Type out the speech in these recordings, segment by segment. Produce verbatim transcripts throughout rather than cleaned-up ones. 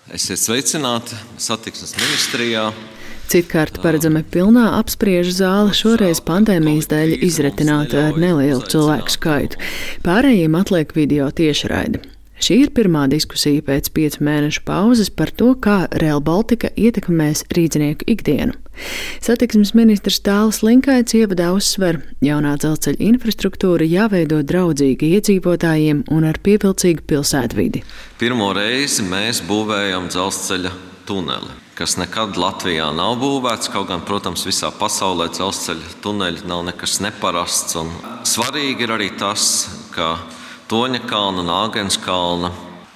Esiet sveicināti satiksmes ministrijā. Citkārt paredzami pilnā apspriežu zāle šoreiz pandēmijas dēļ izretināta ar nelielu cilvēku skaitu. Pārējiem atliek video tiešraide. Šī ir pirmā diskusija pēc piecu mēnešu pauzes par to, kā Rail Baltica ietekmēs rīdzinieku ikdienu. Satiksmes ministrs Tālis Linkaits ievadā uzsver, jaunā dzelzceļa infrastruktūra jāveido draudzīgi iedzīvotājiem un ar pievilcīgu pilsētvidi. Pirmo reizi mēs būvējam dzelzceļa tuneli, kas nekad Latvijā nav būvēts, kaut gan, protams, visā pasaulē dzelzceļa tuneļi nav nekas neparasts. Un svarīgi ir arī tas, ka Toņakalna un Āgenskalna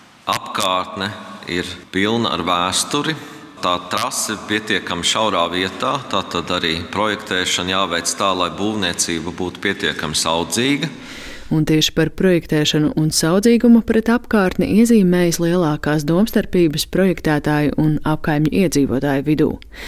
apkārtne ir pilna ar vēsturi. Tā trase ir pietiekami šaurā vietā, tātad arī projektēšana jāveic tā, lai būvniecība būtu pietiekami saudzīga. Un tieši par projektēšanu un saudzīgumu pret apkārtni iezīmējas lielākās domstarpības projektētāju un apkaimņu iedzīvotāju vidū.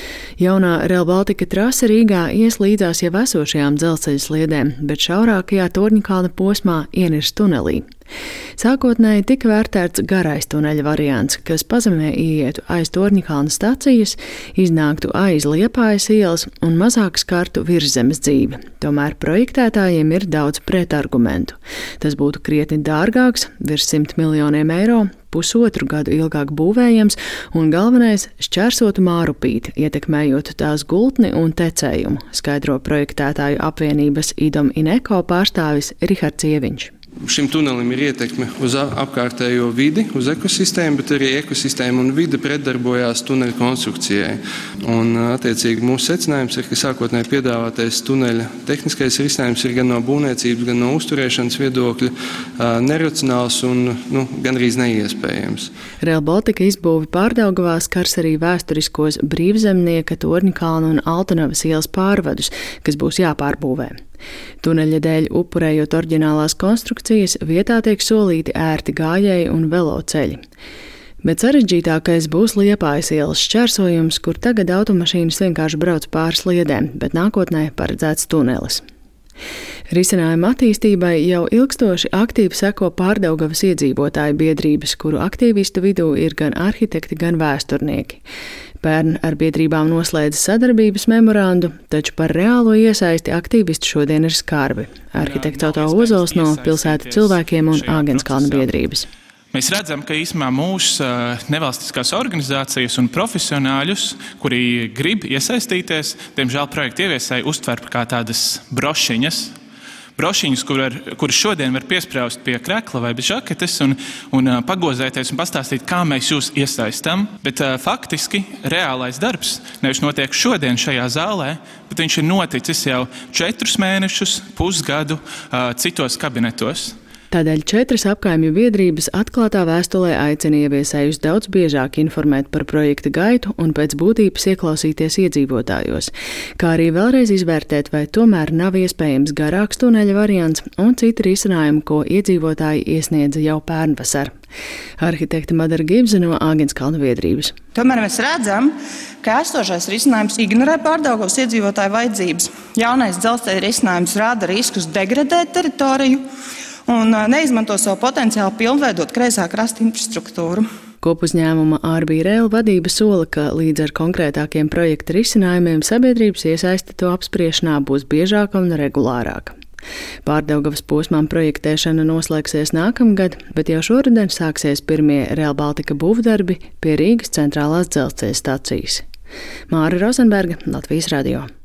Jaunā Rail Baltica trase Rīgā ies līdzās jau esošajām dzelzceļa sliedēm, bet šaurākajā Torņakalna posmā ienirs tunelī. Sākotnēji tika vērtēts garais tuneļa variants, kas pazemē ieietu aiz Torņakalna stacijas, iznāktu aiz Liepājas ielas un mazāk skartu virszemes dzīvi. Tomēr projektētājiem ir daudz pretargumentu. Tas būtu krietni dārgāks, virs simt miljoniem eiro, pusotru gadu ilgāk būvējams un galvenais - šķērsotu Mārupīti, ietekmējot tās gultni un tecējumu, skaidro projektētāju apvienības Idom Ineko pārstāvis Rihards Ieviņš. Šim tunelim ir ietekme uz apkārtējo vidi, uz ekosistēmu, bet arī ekosistēma un vide pretdarbojās tuneļa konstrukcijai. Un, attiecīgi, mūsu secinājums ir, ka sākotnēji piedāvātais tuneļa tehniskais risinājums ir gan no būvniecības, gan no uzturēšanas viedokļa neracionāls un nu, gandrīz neiespējams. Rail Baltica izbūvi Pārdaugavā skars arī vēsturiskos Brīvzemnieka, Torņakalna un Altanavas ielas pārvadus, kas būs jāpārbūvē. Tuneļa dēļ upurējot oriģinālās konstrukcijas, vietā tiek solīti ērti gājēji un veloceļi. Bet sarežģītākais būs Liepājas ielas šķērsojums, kur tagad automašīnas vienkārši brauc pāri sliedēm, bet nākotnē paredzēts tunelis. Risinājuma attīstībai jau ilgstoši aktīvi seko Pārdaugavas iedzīvotāju biedrības, kuru aktīvistu vidū ir gan arhitekti, gan vēsturnieki. Pērn ar biedrībām noslēdza sadarbības memorandu, taču par reālo iesaisti aktīvisti šodien ir skarbi. Arhitekts Oto Ozols no Pilsētu cilvēkiem un Āgenskalna biedrības. Mēs redzam, ka īsumā mūsu nevalstiskās organizācijas un profesionāļus, kuri grib iesaistīties, diemžēl projekta ieviesēji uztver kā tādas brošiņas, brošiņas, kuras kur šodien var piesprāust pie krekla vai bez žaketes un, un pagozēties un pastāstīt, kā mēs jūs iesaistam. Bet uh, faktiski reālais darbs nevis notiek šodien šajā zālē, bet viņš ir noticis jau četrus mēnešus, pusgadu uh, citos kabinetos. Tādēļ četras apkaimju biedrības atklātā vēstulē aicina ieviesējus daudz biežāk informēt par projekta gaitu un pēc būtības ieklausīties iedzīvotājos, kā arī vēlreiz izvērtēt, vai tomēr nav iespējams garāks tuneļa variants un citi risinājumi, ko iedzīvotāji iesniedza jau pērnvasar. Arhitekte Madara Gibze no Āgenskalna biedrības. Tomēr mēs redzam, ka esošais risinājums ignorē Pārdaugavas iedzīvotāju vajadzības. Jaunais dzelzceļa risinājums rada riskus degradēt teritoriju un neizmanto savu potenciālu pilnveidot kreisā krasta infrastruktūru. Kopuzņēmuma Ār B Rail vadība sola, ka līdz ar konkrētākiem projekta risinājumiem sabiedrības iesaiste to apspriešanā būs biežāka un regulārāka. Pārdaugavas posmām projektēšana noslēgsies nākamgad, bet jau šoruden sāksies pirmie Rail Baltica būvdarbi pie Rīgas centrālās dzelzceļa stacijas. Māra Rozenberga, Latvijas radio.